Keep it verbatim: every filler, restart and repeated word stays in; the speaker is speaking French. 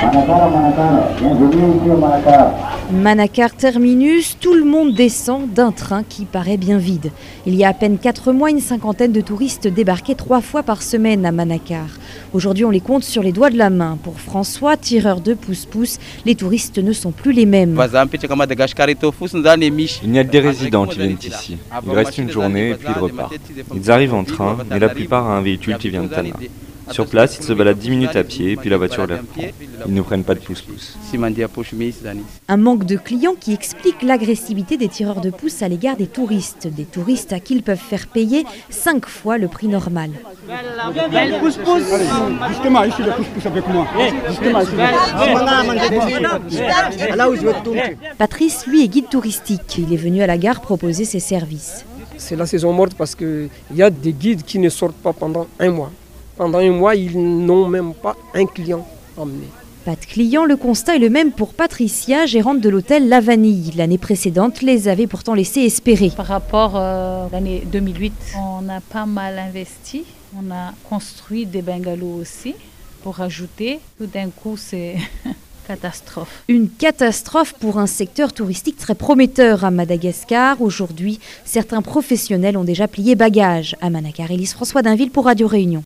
Manakar terminus, tout le monde descend d'un train qui paraît bien vide. Il y a à peine quatre mois, une cinquantaine de touristes débarquaient trois fois par semaine à Manakar. Aujourd'hui, on les compte sur les doigts de la main. Pour François, tireur de pousse-pousse, les touristes ne sont plus les mêmes. Il n'y a que des résidents qui viennent ici. Ils restent une journée et puis ils repartent. Ils arrivent en train, mais la plupart a un véhicule qui vient de Tana. Sur place, ils se baladent dix minutes à pied, puis la voiture les reprend. Ils ne prennent pas de pousse-pousse. Un manque de clients qui explique l'agressivité des tireurs de pouce à l'égard des touristes. Des touristes à qui ils peuvent faire payer cinq fois le prix normal. Justement, ici le pousse-pousse avec moi. Patrice, lui, est guide touristique. Il est venu à la gare proposer ses services. C'est la saison morte parce qu'il y a des guides qui ne sortent pas pendant un mois. Pendant un mois, ils n'ont même pas un client emmené. Pas de clients, le constat est le même pour Patricia, gérante de l'hôtel La Vanille. L'année précédente les avait pourtant laissé espérer. Par rapport à l'année deux mille huit, on a pas mal investi. On a construit des bungalows aussi pour ajouter. Tout d'un coup, c'est catastrophe. Une catastrophe pour un secteur touristique très prometteur à Madagascar. Aujourd'hui, certains professionnels ont déjà plié bagages à Manakar. Élise François Dainville pour Radio Réunion.